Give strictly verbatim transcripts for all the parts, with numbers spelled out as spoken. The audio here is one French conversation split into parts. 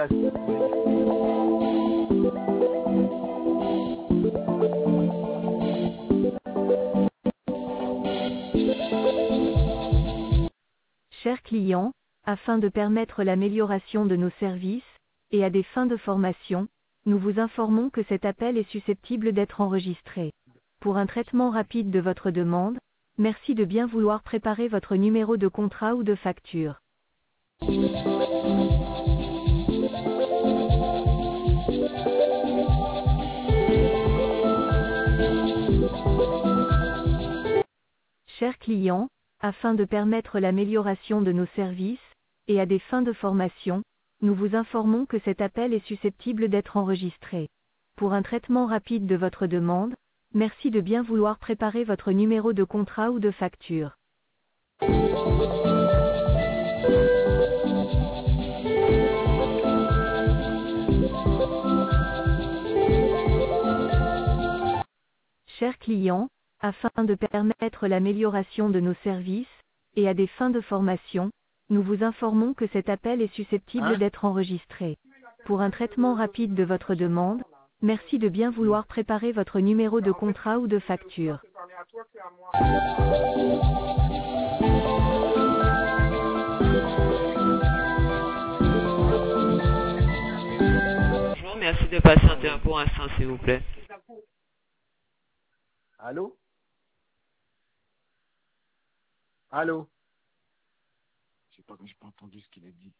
Chers clients, afin de permettre l'amélioration de nos services, et à des fins de formation, nous vous informons que cet appel est susceptible d'être enregistré. Pour un traitement rapide de votre demande, merci de bien vouloir préparer votre numéro de contrat ou de facture. Chers clients, afin de permettre l'amélioration de nos services, et à des fins de formation, nous vous informons que cet appel est susceptible d'être enregistré. Pour un traitement rapide de votre demande, merci de bien vouloir préparer votre numéro de contrat ou de facture. Chers clients, afin de permettre l'amélioration de nos services, et à des fins de formation, nous vous informons que cet appel est susceptible Hein? d'être enregistré. Pour un traitement rapide de votre demande, merci de bien vouloir préparer votre numéro de contrat ou de facture. Bonjour, merci de patienter un pour instant, s'il vous plaît. Allô? Allô? Je sais pas, j'ai pas entendu ce qu'il a dit.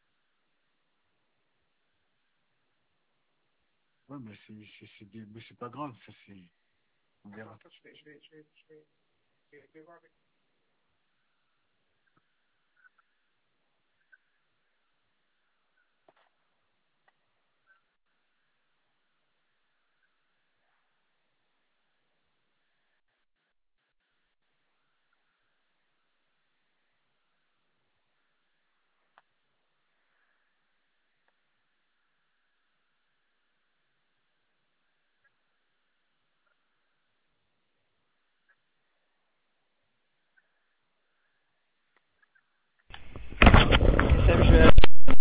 Ouais, mais c'est c'est c'est des- mais c'est pas grave, ça c'est. On verra. Sam, je-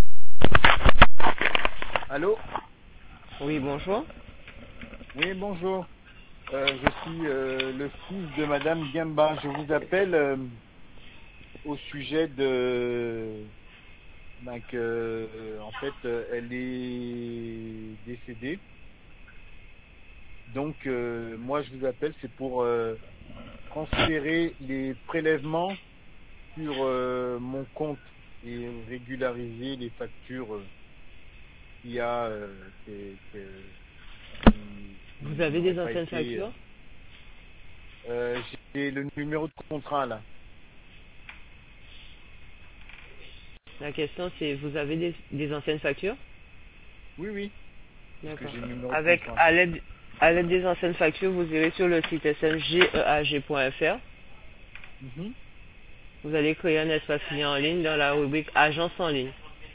Allô? Oui, bonjour. Oui, bonjour. Euh, je suis euh, le fils de Madame Gamba. Je vous appelle euh, au sujet de. Ben, que, euh, en fait, euh, elle est décédée. Donc, euh, moi, je vous appelle, c'est pour euh, transférer les prélèvements sur euh, mon compte et régulariser les factures euh, qu'il y a. Euh, que- que- qui- Vous qui avez n'auraient des pas anciennes été. factures? Euh, J'ai le numéro de contrat là. La question c'est, vous avez des, des anciennes factures? Oui, oui. Parce que D'accord. j'ai le numéro de Avec, contrat. à l'aide, à l'aide des anciennes factures, vous irez sur le site s m g e a g point f r. Mhm. Vous allez créer un espace client en ligne dans la rubrique agence en ligne.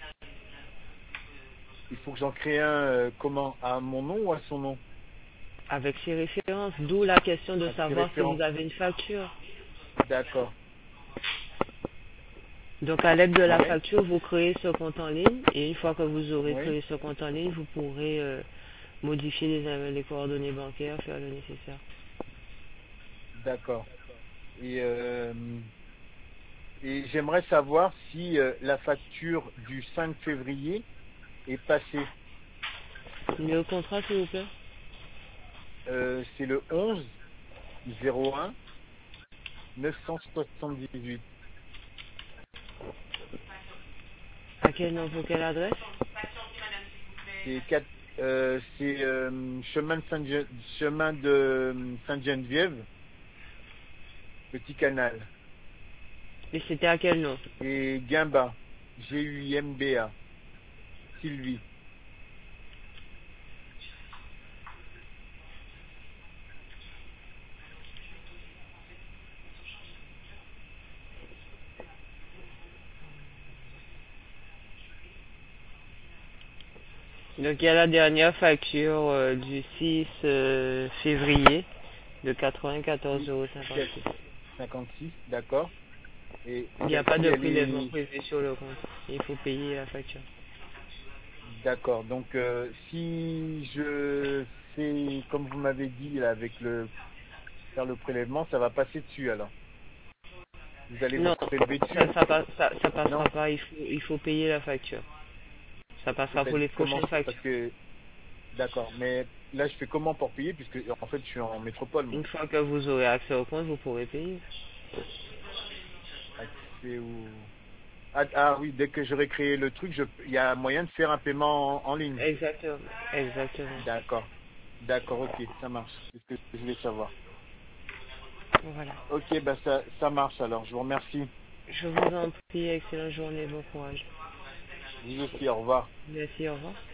Il faut que j'en crée un euh, comment? À mon nom ou à son nom? Avec ces références, d'où la question de À ses savoir si références. vous avez une facture. D'accord. Donc à l'aide de la Ouais. facture, vous créez ce compte en ligne et une fois que vous aurez Oui. créé ce compte en ligne, vous pourrez euh, modifier les, les coordonnées bancaires, faire le nécessaire. D'accord. Et, euh, et j'aimerais savoir si euh, la facture du cinq février est passée. Numéro de contrat, s'il vous plaît. Euh, c'est le onze zéro un neuf cent soixante-dix-huit. À quel nom, pour quelle adresse? C'est quatre- euh, c'est, euh, chemin de Sainte- chemin de euh, Sainte-Geneviève, Petit Canal. Et c'était à quel nom? Et Guimba, G U I M B A, Sylvie. Donc il y a la dernière facture euh, du six euh, février de quatre-vingt-quatorze euros cinquante-six. cinquante-six, d'accord. Et Il n'y a pas celle-ci, de elle prélèvement est... prévu sur le compte. Il faut payer la facture. D'accord. Donc, euh, si je fais, comme vous m'avez dit, là, avec le, faire le prélèvement, ça va passer dessus, alors. Vous allez vous Non, prélever dessus? ça, ça, passe- ça, ça passera Non? pas, il faut, il faut payer la facture. Ça passera pour C'est-à-dire les comment? prochaines factures. Parce que, d'accord. Mais là, je fais comment pour payer? Puisque, en fait, je suis en métropole, moi. Une fois que vous aurez accès au compte, vous pourrez payer. Accès au... Ah, ah oui, dès que j'aurai créé le truc, je, il y a moyen de faire un paiement en, en ligne. Exactement. Exactement. D'accord. D'accord, ok, ça marche. C'est ce que je voulais savoir. Voilà. Ok, bah ça, ça marche alors. Je vous remercie. Je vous en prie, excellente journée, bon courage. Vous aussi, au revoir. Merci, au revoir.